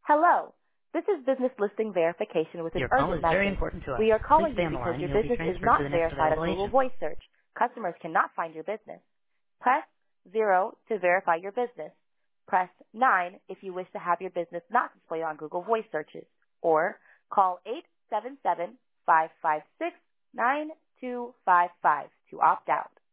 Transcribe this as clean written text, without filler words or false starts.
Hello. This is business listing verification with an Your call urgent is very message. important to us. We are Please calling stay you on the because line and your you'll be business is transferred to not the next verified on available Google agent. Voice Search. Customers cannot find your business. Press 0 to verify your business. Press 9 if you wish to have your business not displayed on Google Voice Searches. Or call 877-556-9255 to opt out.